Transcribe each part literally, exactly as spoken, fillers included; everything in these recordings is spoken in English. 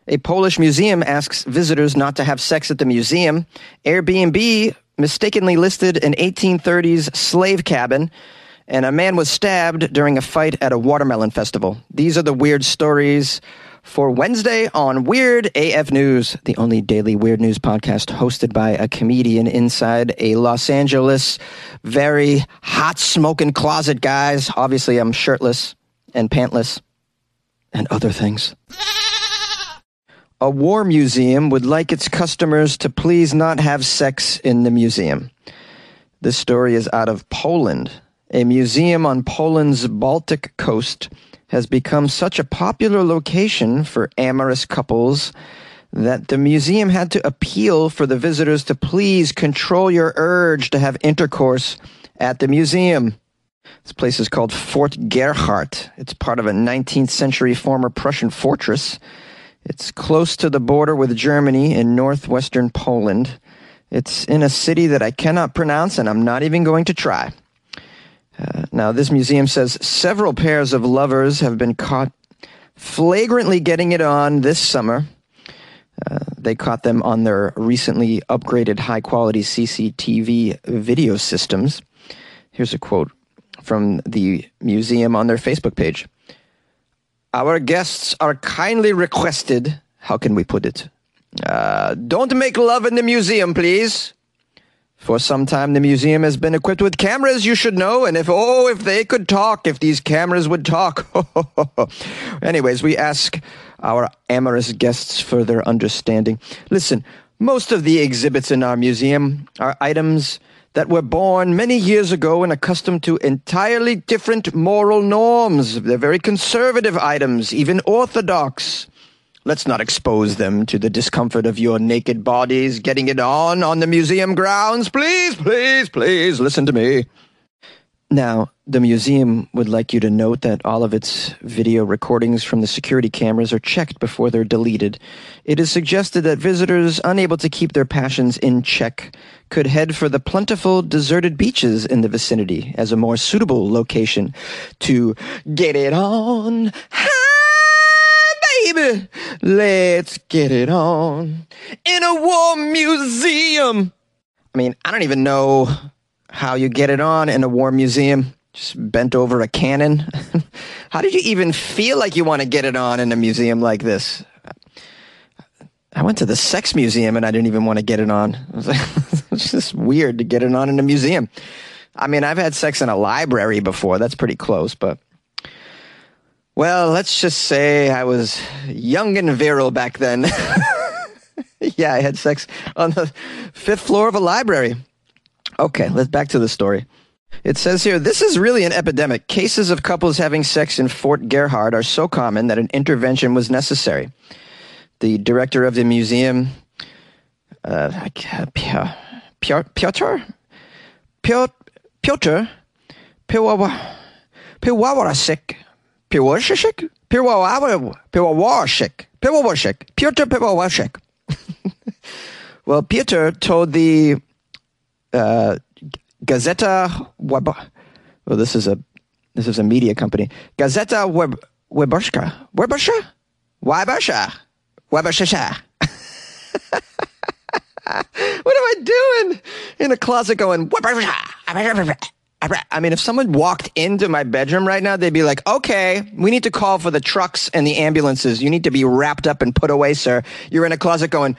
A Polish museum asks visitors not to have sex at the museum. Airbnb mistakenly listed an eighteen thirties slave cabin. And a man was stabbed during a fight at a watermelon festival. These are the weird stories for Wednesday on Weird A F News, the only daily weird news podcast hosted by a comedian inside a Los Angeles, very hot smoking closet, guys. Obviously, I'm shirtless and pantless and other things. A war museum would like its customers to please not have sex in the museum. This story is out of Poland. A museum on Poland's Baltic coast has become such a popular location for amorous couples that the museum had to appeal for the visitors to please control your urge to have intercourse at the museum. This place is called Fort Gerhardt. It's part of a nineteenth century former Prussian fortress. It's close to the border with Germany in northwestern Poland. It's in a city that I cannot pronounce, and I'm not even going to try. Uh, now, this museum says several pairs of lovers have been caught flagrantly getting it on this summer. Uh, they caught them on their recently upgraded high-quality C C T V video systems. Here's a quote from the museum on their Facebook page. Our guests are kindly requested, how can we put it? Uh, don't make love in the museum, please. For some time, the museum has been equipped with cameras, you should know, and if, oh, if they could talk, if these cameras would talk. Anyways, we ask our amorous guests for their understanding. Listen, most of the exhibits in our museum are items that were born many years ago and accustomed to entirely different moral norms. They're very conservative items, even orthodox. Let's not expose them to the discomfort of your naked bodies getting it on on the museum grounds. Please, please, please listen to me. Now, the museum would like you to note that all of its video recordings from the security cameras are checked before they're deleted. It is suggested that visitors unable to keep their passions in check could head for the plentiful deserted beaches in the vicinity as a more suitable location to get it on. Baby, let's get it on in a war museum. I mean, I don't even know how you get it on in a war museum. Just bent over a cannon. How did you even feel like you want to get it on in a museum like this? I went to the sex museum and I didn't even want to get it on. I was like, it's just weird to get it on in a museum. I mean, I've had sex in a library before. That's pretty close, but well, let's just say I was young and virile back then. Yeah, I had sex on the fifth floor of a library. Okay, let's back to the story. It says here, this is really an epidemic. Cases of couples having sex in Fort Gerhardt are so common that an intervention was necessary. The director of the museum, uh, Piotr, Piotr, Piotr, Piotr, Piwowarczyk, Piwowarczyk, Piwowarczyk, Piwowarczyk, Piotr Piwowarczyk. Well, Piotr told the uh, Gazeta Web. Well, this is a this is a media company. Gazeta Web Weberska Weberska Weberska Weberska. What am I doing in a closet going? I mean, if someone walked into my bedroom right now, they'd be like, okay, we need to call for the trucks and the ambulances. You need to be wrapped up and put away, sir. You're in a closet going.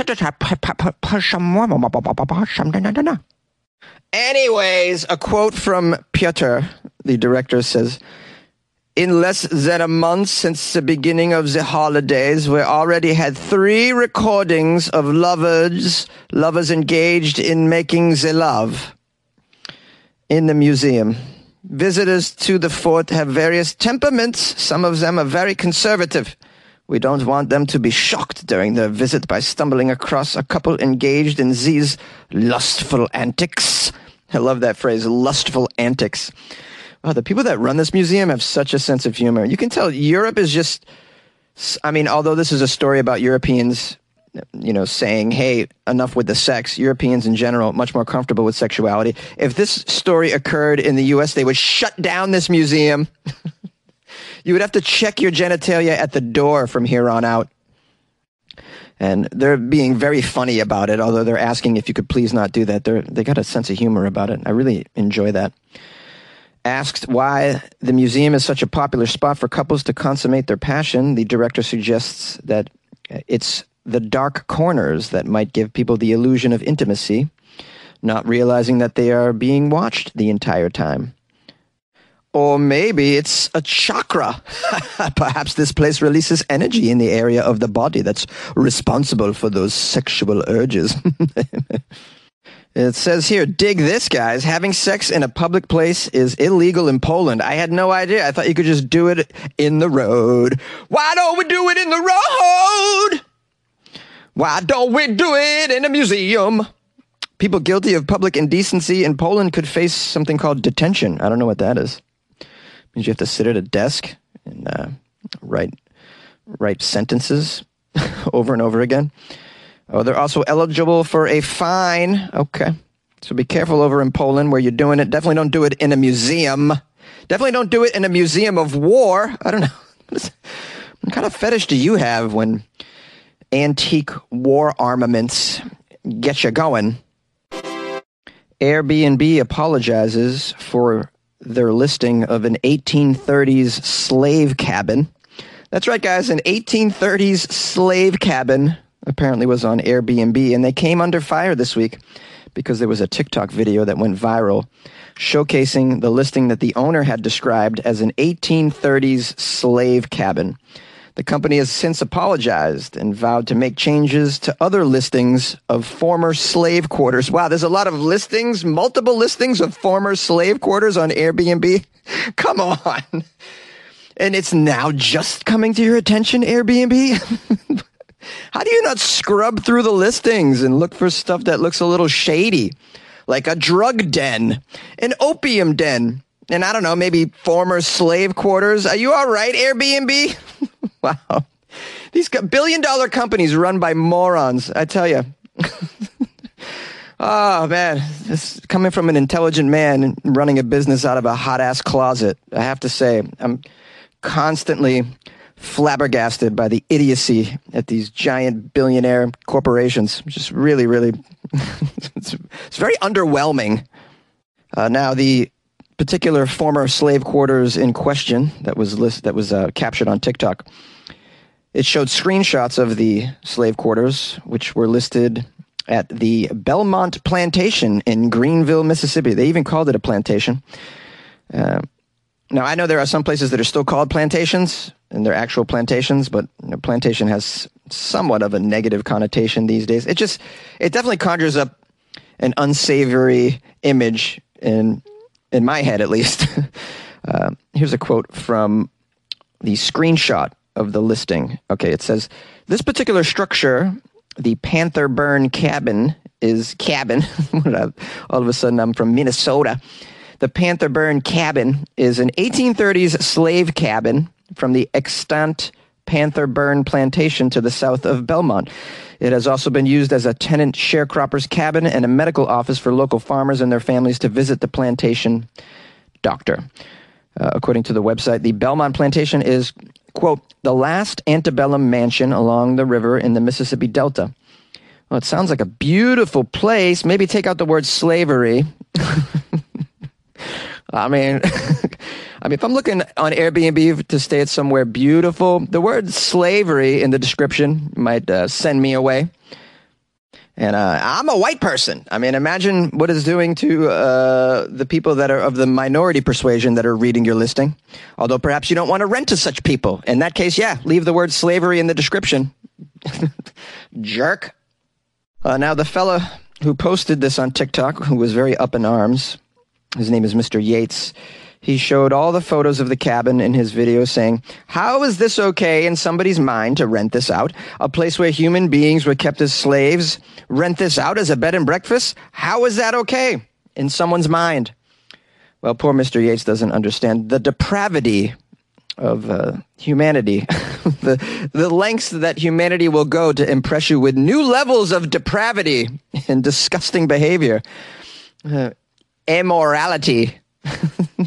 Anyways, a quote from Piotr, the director, says, in less than a month since the beginning of the holidays, we already had three recordings of lovers, lovers engaged in making the love in the museum. Visitors to the fort have various temperaments. Some of them are very conservative. We don't want them to be shocked during their visit by stumbling across a couple engaged in these lustful antics. I love that phrase, lustful antics. Wow, the people that run this museum have such a sense of humor. You can tell Europe is just, I mean, although this is a story about Europeans, you know, saying, hey, enough with the sex, Europeans in general, much more comfortable with sexuality. If this story occurred in the U S, they would shut down this museum. You would have to check your genitalia at the door from here on out. And they're being very funny about it, although they're asking if you could please not do that. They're, they got a sense of humor about it. I really enjoy that. Asked why the museum is such a popular spot for couples to consummate their passion, the director suggests that it's the dark corners that might give people the illusion of intimacy, not realizing that they are being watched the entire time. Or maybe it's a chakra. Perhaps this place releases energy in the area of the body that's responsible for those sexual urges. It says here, dig this, guys. Having sex in a public place is illegal in Poland. I had no idea. I thought you could just do it in the road. Why don't we do it in the road? Why don't we do it in a museum? People guilty of public indecency in Poland could face something called detention. I don't know what that is. It means you have to sit at a desk and uh, write, write sentences over and over again. Oh, they're also eligible for a fine. Okay. So be careful over in Poland where you're doing it. Definitely don't do it in a museum. Definitely don't do it in a museum of war. I don't know. What kind of fetish do you have when antique war armaments get you going? Airbnb apologizes for their listing of an eighteen thirties slave cabin. That's right, guys. An eighteen thirties slave cabin apparently was on Airbnb, and they came under fire this week because there was a TikTok video that went viral showcasing the listing that the owner had described as an eighteen thirties slave cabin. The company has since apologized and vowed to make changes to other listings of former slave quarters. Wow, there's a lot of listings, multiple listings of former slave quarters on Airbnb. Come on. And it's now just coming to your attention, Airbnb? How do you not scrub through the listings and look for stuff that looks a little shady? Like a drug den, an opium den, and I don't know, maybe former slave quarters. Are you all right, Airbnb? Wow. These billion dollar companies run by morons, I tell you. Oh, man. This coming from an intelligent man running a business out of a hot-ass closet. I have to say, I'm constantly flabbergasted by the idiocy at these giant billionaire corporations. Just really, really, it's, it's very underwhelming. Uh, now, the particular former slave quarters in question that was list, that was uh, captured on TikTok, it showed screenshots of the slave quarters, which were listed at the Belmont Plantation in Greenville, Mississippi. They even called it a plantation. Uh, now, I know there are some places that are still called plantations, and they're actual plantations, but you know, plantation has somewhat of a negative connotation these days. It just, it definitely conjures up an unsavory image in, in my head, at least. uh, here's a quote from the screenshot of the listing. Okay, it says, this particular structure, the Panther Burn cabin, is cabin. All of a sudden, I'm from Minnesota. The Panther Burn cabin is an eighteen thirties slave cabin from the extant Panther Burn plantation to the south of Belmont. It has also been used as a tenant sharecropper's cabin and a medical office for local farmers and their families to visit the plantation doctor. Uh, according to the website, the Belmont Plantation is, quote, the last antebellum mansion along the river in the Mississippi Delta. Well, it sounds like a beautiful place. Maybe take out the word slavery. I mean, I mean, if I'm looking on Airbnb to stay at somewhere beautiful, the word slavery in the description might uh, send me away. And uh, I'm a white person. I mean, imagine what it's doing to uh, the people that are of the minority persuasion that are reading your listing. Although perhaps you don't want to rent to such people. In that case, yeah, leave the word slavery in the description. Jerk. Uh, now, the fella who posted this on TikTok, who was very up in arms, his name is Mister Yates. He showed all the photos of the cabin in his video saying, how is this okay in somebody's mind to rent this out? A place where human beings were kept as slaves? Rent this out as a bed and breakfast? How is that okay in someone's mind? Well, poor Mister Yates doesn't understand the depravity of uh, humanity, the, the lengths that humanity will go to impress you with new levels of depravity and disgusting behavior. Uh, immorality.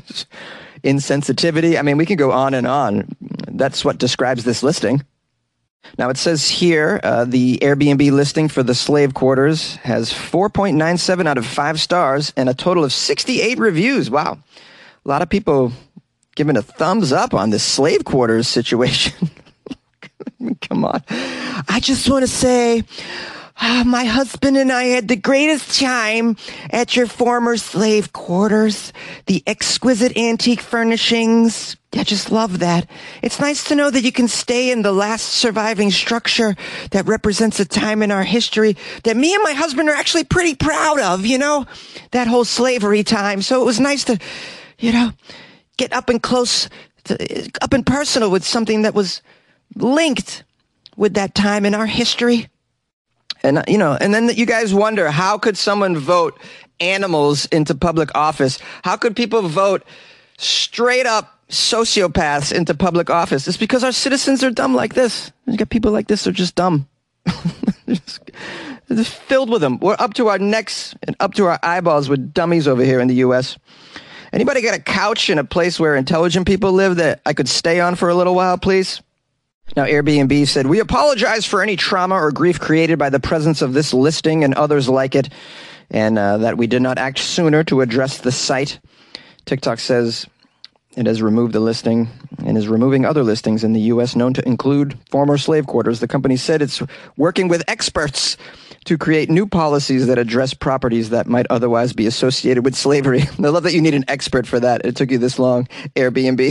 Insensitivity. I mean, we can go on and on. That's what describes this listing. Now, it says here, uh, the Airbnb listing for the slave quarters has four point nine seven out of five stars and a total of sixty-eight reviews. Wow. A lot of people giving a thumbs up on this slave quarters situation. Come on. I just want to say, uh, my husband and I had the greatest time at your former slave quarters. The exquisite antique furnishings. I just love that. It's nice to know that you can stay in the last surviving structure that represents a time in our history that me and my husband are actually pretty proud of, you know, that whole slavery time. So it was nice to, you know, get up and close, to, up and personal with something that was linked with that time in our history. And, you know, and then you guys wonder, how could someone vote animals into public office? How could people vote straight up sociopaths into public office? It's because our citizens are dumb like this. You got people like this who are just dumb. just, just filled with them. We're up to our necks and up to our eyeballs with dummies over here in the U S. Anybody got a couch in a place where intelligent people live that I could stay on for a little while, please? Now, Airbnb said, we apologize for any trauma or grief created by the presence of this listing and others like it, and uh, that we did not act sooner to address the site. TikTok says it has removed the listing and is removing other listings in the U S known to include former slave quarters. The company said it's working with experts to create new policies that address properties that might otherwise be associated with slavery. I love that you need an expert for that. It took you this long, Airbnb.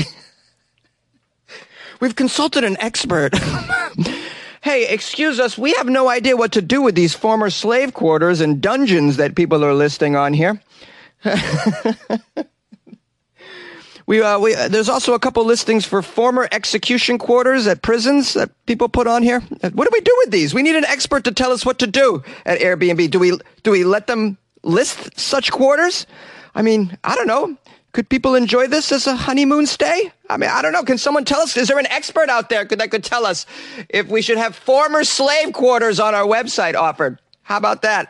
We've consulted an expert. Hey, excuse us, we have no idea what to do with these former slave quarters and dungeons that people are listing on here. we, uh, we, uh, there's also a couple listings for former execution quarters at prisons that people put on here. What do we do with these? We need an expert to tell us what to do at Airbnb. Do we, do we let them list such quarters? I mean, I don't know. Could people enjoy this as a honeymoon stay? I mean, I don't know. Can someone tell us? Is there an expert out there that could tell us if we should have former slave quarters on our website offered? How about that?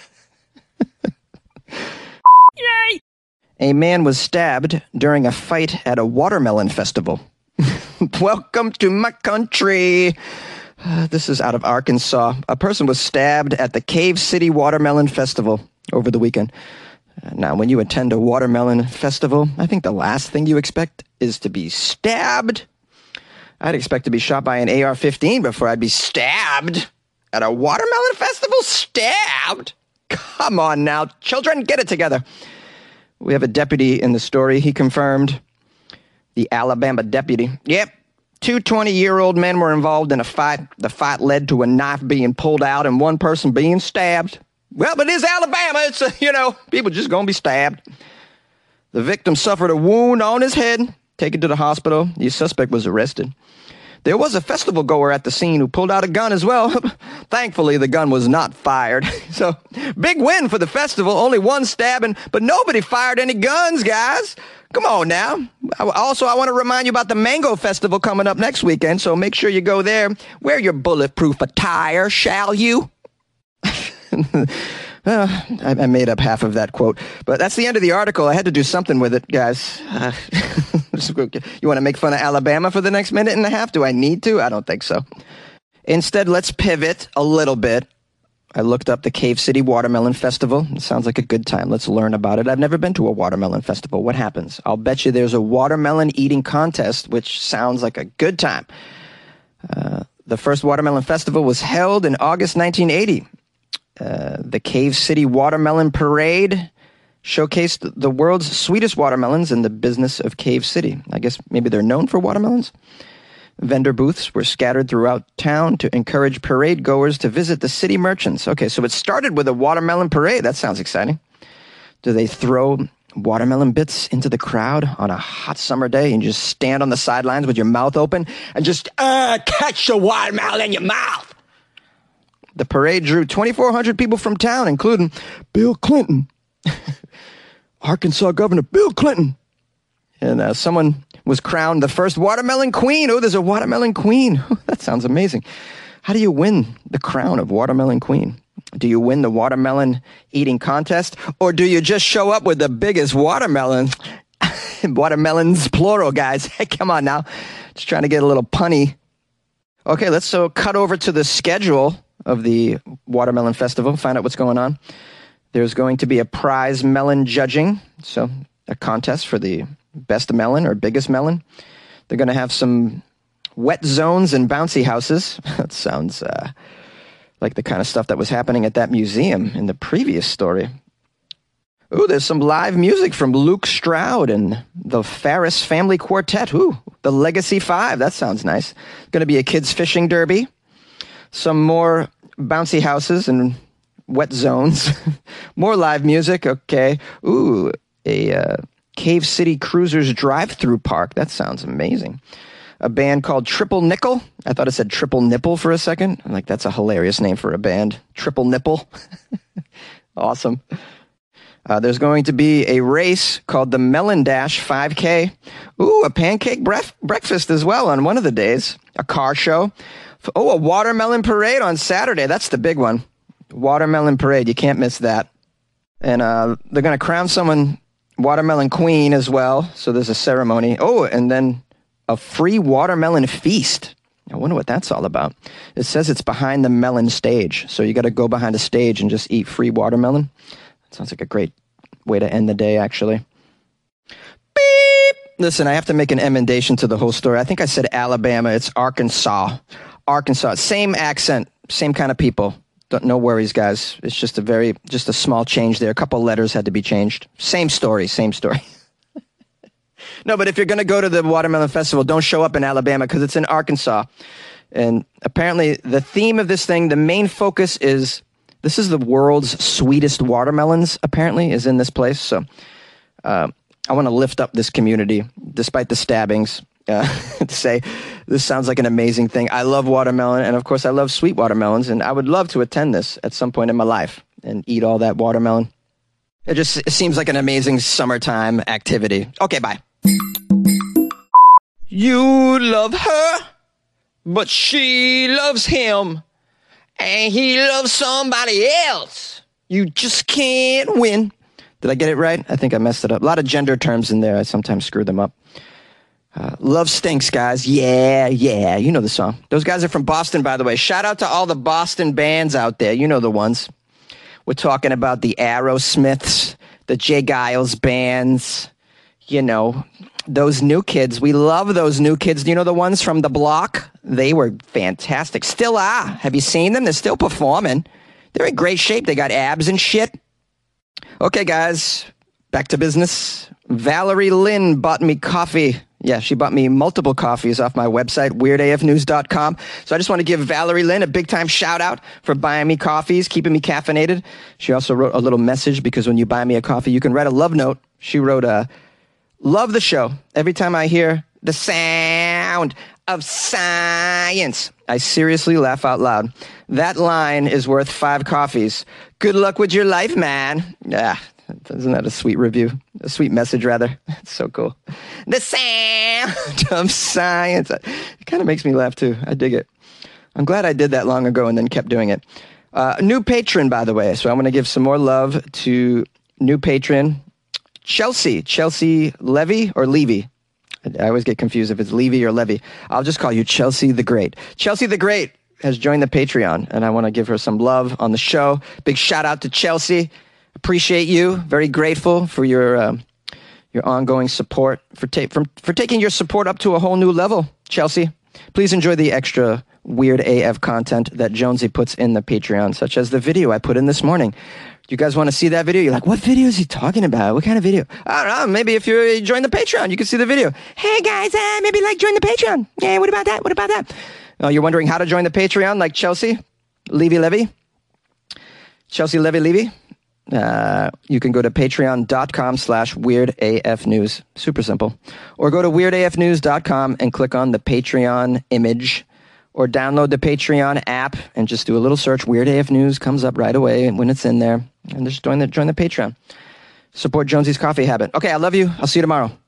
Yay! A man was stabbed during a fight at a watermelon festival. Welcome to my country. Uh, this is out of Arkansas. A person was stabbed at the Cave City Watermelon Festival over the weekend. Now, when you attend a watermelon festival, I think the last thing you expect is to be stabbed. I'd expect to be shot by an A R fifteen before I'd be stabbed. At a watermelon festival? Stabbed? Come on now, children, get it together. We have a deputy in the story. He confirmed, the Alabama deputy. Yep, two twenty-year-old men were involved in a fight. The fight led to a knife being pulled out and one person being stabbed. Well, but it is Alabama. It's, uh, you know, people just going to be stabbed. The victim suffered a wound on his head, taken to the hospital. The suspect was arrested. There was a festival goer at the scene who pulled out a gun as well. Thankfully, the gun was not fired. So, big win for the festival. Only one stabbing, but nobody fired any guns, guys. Come on now. Also, I want to remind you about the Mango Festival coming up next weekend, so make sure you go there. Wear your bulletproof attire, shall you? uh, I, I made up half of that quote, but that's the end of the article. I had to do something with it, guys. Uh, you want to make fun of Alabama for the next minute and a half? Do I need to? I don't think so. Instead, let's pivot a little bit. I looked up the Cave City Watermelon Festival. It sounds like a good time. Let's learn about it. I've never been to a watermelon festival. What happens? I'll bet you there's a watermelon eating contest, which sounds like a good time. Uh, the first watermelon festival was held in August nineteen eighty. Uh, the Cave City Watermelon Parade showcased the world's sweetest watermelons in the business of Cave City. I guess maybe they're known for watermelons. Vendor booths were scattered throughout town to encourage parade goers to visit the city merchants. Okay, so it started with a watermelon parade. That sounds exciting. Do they throw watermelon bits into the crowd on a hot summer day and just stand on the sidelines with your mouth open and just uh, catch the watermelon in your mouth? The parade drew twenty-four hundred people from town, including Bill Clinton, Arkansas Governor Bill Clinton. And uh, someone was crowned the first watermelon queen. Oh, there's a watermelon queen. That sounds amazing. How do you win the crown of watermelon queen? Do you win the watermelon eating contest? Or do you just show up with the biggest watermelon? Watermelons, plural, guys. Hey, come on now. Just trying to get a little punny. Okay, let's so cut over to the schedule of the Watermelon Festival, find out what's going on. There's going to be a prize melon judging, so a contest for the best melon or biggest melon. They're going to have some wet zones and bouncy houses. That sounds uh, like the kind of stuff that was happening at that museum in the previous story. Ooh, there's some live music from Luke Stroud and the Farris Family Quartet. Ooh, the Legacy Five. That sounds nice. Going to be a kids' fishing derby. Some more bouncy houses and wet zones. More live music. Okay. Ooh, a uh, Cave City Cruisers drive-through park. That sounds amazing. A band called Triple Nickel. I thought it said Triple Nipple for a second. I'm like, that's a hilarious name for a band. Triple Nipple. Awesome. Uh, there's going to be a race called the Melon Dash five K. Ooh, a pancake bref- breakfast as well on one of the days. A car show. Oh, a watermelon parade on Saturday. That's the big one. Watermelon parade. You can't miss that. And uh, they're going to crown someone watermelon queen as well. So there's a ceremony. Oh, and then a free watermelon feast. I wonder what that's all about. It says it's behind the melon stage. So you got to go behind a stage and just eat free watermelon. Sounds like a great way to end the day, actually. Beep! Listen, I have to make an emendation to the whole story. I think I said Alabama. It's Arkansas. Arkansas. Same accent, same kind of people. Don't, no worries, guys. It's just a very, just a small change there. A couple letters had to be changed. Same story, same story. No, but if you're going to go to the Watermelon Festival, don't show up in Alabama because it's in Arkansas. And apparently the theme of this thing, the main focus is, this is the world's sweetest watermelons, apparently, is in this place. So uh, I want to lift up this community, despite the stabbings, uh, to say this sounds like an amazing thing. I love watermelon, and of course I love sweet watermelons, and I would love to attend this at some point in my life and eat all that watermelon. It just it seems like an amazing summertime activity. Okay, bye. You love her, but she loves him. And he loves somebody else. You just can't win. Did I get it right? I think I messed it up. A lot of gender terms in there. I sometimes screw them up. Uh, love stinks, guys. Yeah, yeah. You know the song. Those guys are from Boston, by the way. Shout out to all the Boston bands out there. You know the ones. We're talking about the Aerosmiths, the Jay Giles bands. You know, those new kids. We love those new kids. Do you know the ones from The Block? They were fantastic. Still are. Have you seen them? They're still performing. They're in great shape. They got abs and shit. Okay, guys. Back to business. Valerie Lynn bought me coffee. Yeah, she bought me multiple coffees off my website, weird A F news dot com. So I just want to give Valerie Lynn a big-time shout-out for buying me coffees, keeping me caffeinated. She also wrote a little message because when you buy me a coffee, you can write a love note. She wrote a... Love the show. Every time I hear the sound of science, I seriously laugh out loud. That line is worth five coffees. Good luck with your life, man. Yeah, isn't that a sweet review? A sweet message, rather. It's so cool. The sound of science. It kind of makes me laugh, too. I dig it. I'm glad I did that long ago and then kept doing it. Uh, new patron, by the way. So I want to give some more love to new patron Chelsea, Chelsea Levy or Levy. I always get confused if it's Levy or Levy. I'll just call you Chelsea the Great. Chelsea the Great has joined the Patreon, and I want to give her some love on the show. Big shout out to Chelsea. Appreciate you. Very grateful for your um, your ongoing support, for, ta- from, for taking your support up to a whole new level, Chelsea. Please enjoy the extra weird A F content that Jonesy puts in the Patreon, such as the video I put in this morning. You guys want to see that video? You're like, what video is he talking about? What kind of video? I don't know. Maybe if you join the Patreon, you can see the video. Hey, guys, uh, maybe like join the Patreon. Yeah, what about that? What about that? Oh, you're wondering how to join the Patreon like Chelsea? Levy Levy? Chelsea Levy Levy? Uh, you can go to patreon.com slash weirdafnews. Super simple. Or go to weird A F news dot com and click on the Patreon image. Or download the Patreon app and just do a little search. Weird A F News comes up right away when it's in there. And just join the, join the Patreon. Support Jonesy's coffee habit. Okay, I love you. I'll see you tomorrow.